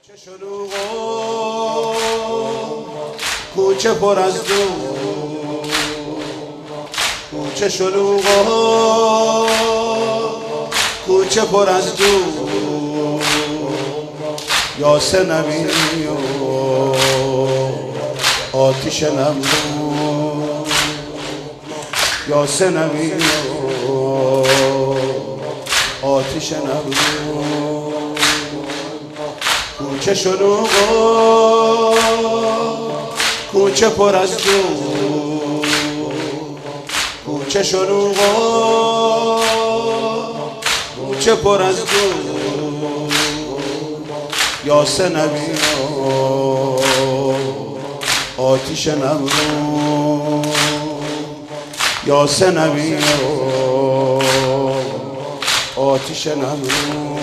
کوچه شلوغ کوچه پر از دود، کوچه شلوغ کوچه پر از دود، یاسه نبینی و آتیش نمرود، یاسه نبینی و آتیش نمرود. کوچه شلوغ کوچه پر از دود، کوچه شلوغ کوچه پر از دود، یاسه نبین و آتیش نمرود، یاسه نبین و آتیش نمرود.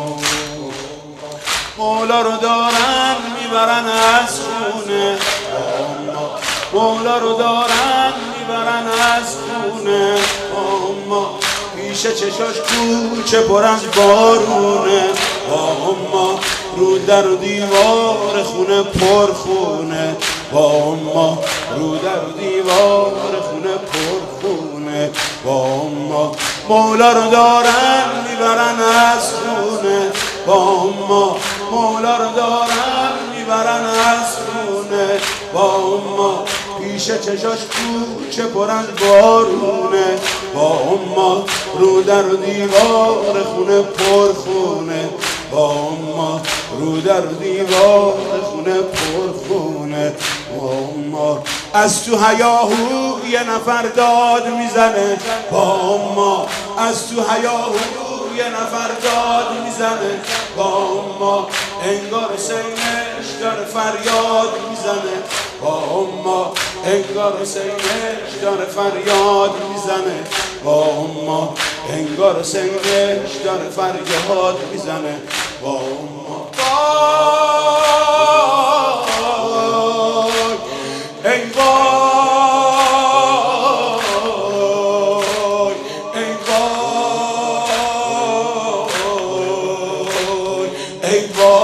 مولا رو دارن میبرن از خونه، مولا رو دارن میبرن از خونه، اما پیش چشاش کوچه پر از بارونه، اما رو در و دیوار خونه پر خونه، اما رو در و دیوار خونه پر خونه، اما مولا رو دارن میبرن از خونه، اما مولا رو دارن میبرن از خونه، اما پیش چشاش کوچه پر از بارونه، اما رو در و دیوار خونه پر خونه، اما رو در و دیوار خونه پر خونه، اما از تو هیاهو یه نفر داد میزنه، اما از تو هیاهو یه نفر داد میزنه، اما انگار سینش داره فریاد میزنه، اما انگار سینش داره فریاد میزنه، اما انگار سینش داره فریاد میزنه، اما ای وای ای وای ای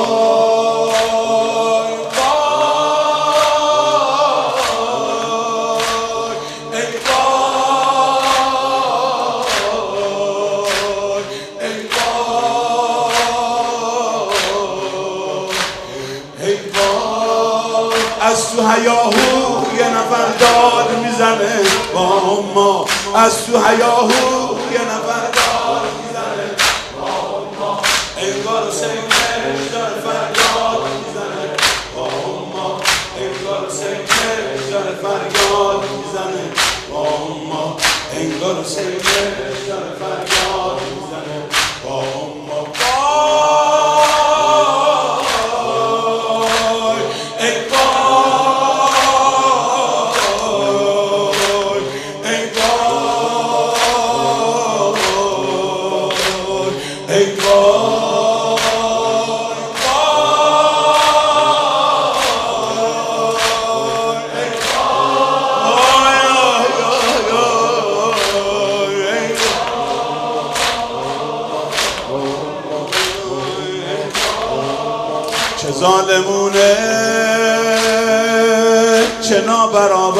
از تو هیاهو یه نفر داد میزنه، اما از تو هیاهو یه نفر داد میزنه، اما انگار سینش داره فریاد میزنه، اما انگار سینش داره فریاد میزنه، اما انگار سینش داره فریاد میزنه، اما چه ظالمونه چه نابرابر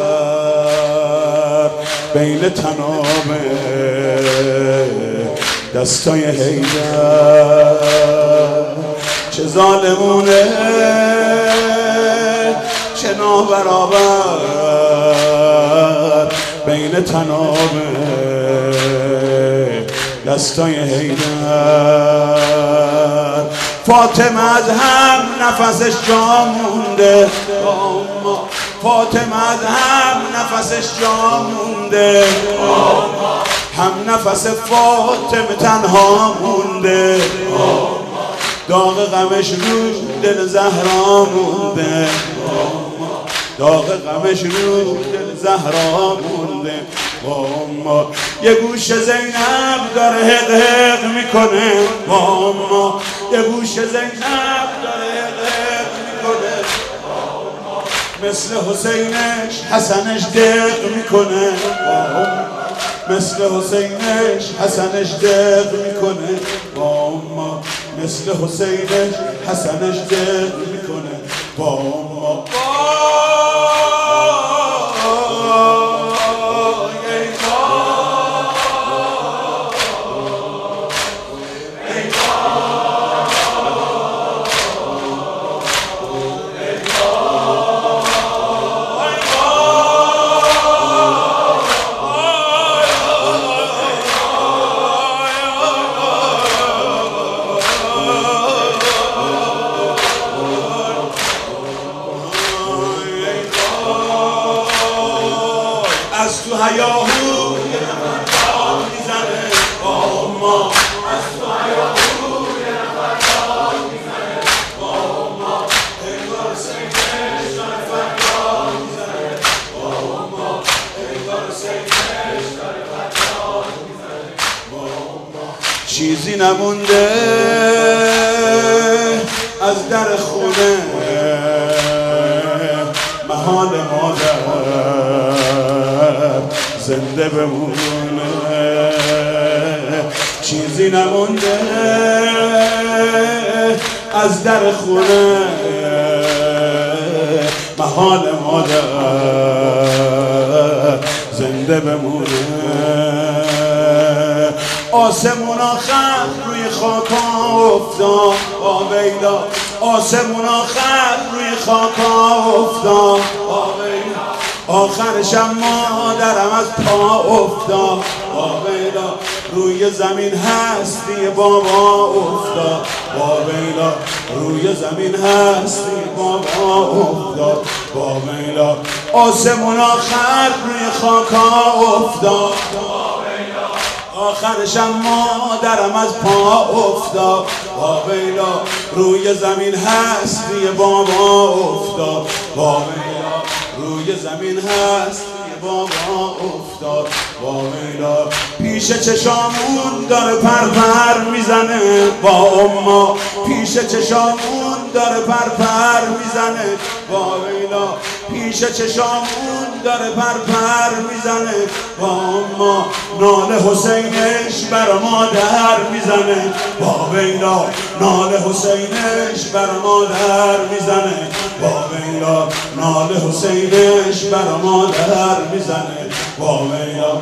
بین تنابه دستای حیدر، چه ظالمونه چه نابرابر بین تنابه دستای حیدر. فاطمه از هم نفسش جا مونده، اما فاطمه از هم نفسش جا مونده، هم نفس فاطمه تنها مونده، داغ غمش رو دل زهرا مونده، داغ غمش رو دل زهرا مونده، اما یه گوش زینب داره حق حق میکنه، اما یه گوش زینب داره حق حق میکنه، مثل حسینش حسنش دق میکنه، مثل حسینش حسنش دق میکنه، اما مثل حسینش حسنش دل میکنه با ما. از تو هیاهو یه نفر داد میزنه با ما. از تو هیاهو یه نفر داد میزنه با ما. انگار سینش داره فریاد میزنه با ما. انگار سینش داره فریاد میزنه با ما. چیزی نمونده از در خونه محال مادر زنده بمونه. چیزی نمونده از در خونه محال مادر زنده بمونه. آسمون آخر روی خاکا افتاد با ویلا. آسمون آخر روی خاکا افتاد با ویلا. آخرشم مادرم از پا افتاد با ویلا. روی زمین هستی بابا افتاد با ویلا. روی زمین هستی بابا افتاد با ویلا. آسمون آخر روی خاکا افتاد با ویلا. آخرشم مادرم از پا افتاد با ویلا. روی زمین هستی بابا افتاد با ویلا. روی زمین هست بابا افتاد با ویلا. پیش چشامون داره پر میزنه با ما. پیش چشامون داره پر میزنه با ویلا. پیش چشامون داره پر میزنه با ما. ناله حسینش بر مادر میزنه با ویلا. ناله حسینش بر مادر میزنه با ویلا. ناله حسینش بر مادر میزنه با ویلا.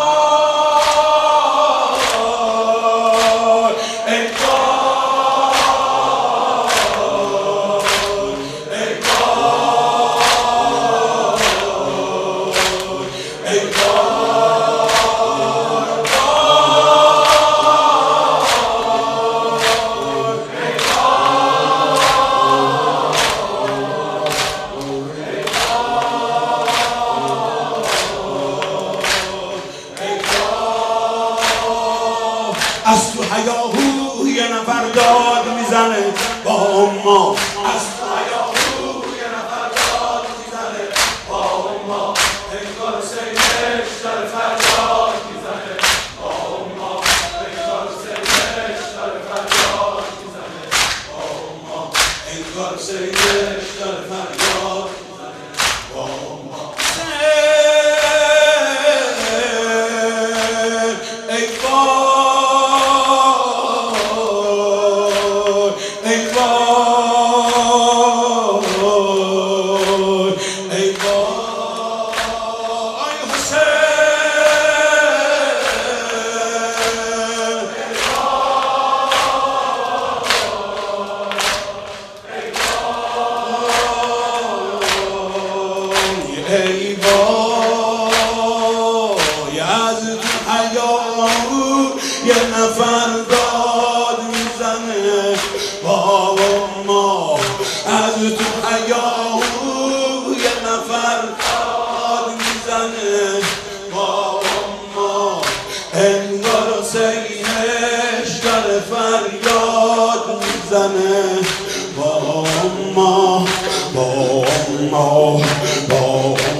از تو هیاهو یه نفر داد میزنه با ما. از تو هیاهو یه نفر داد میزنه با ما. انگار سینش داره فریاد میزنه با ما. انگار سینش داره فریاد میزنه با ما. انگار سینش داره فریاد میزنه با ما. ای وای از تو هیاهو یه نفر داد میزنه با ما. از تو هیاهو یه نفر داد میزنه با ما. انگار حسینش داره فریاد میزنه با ما. با ما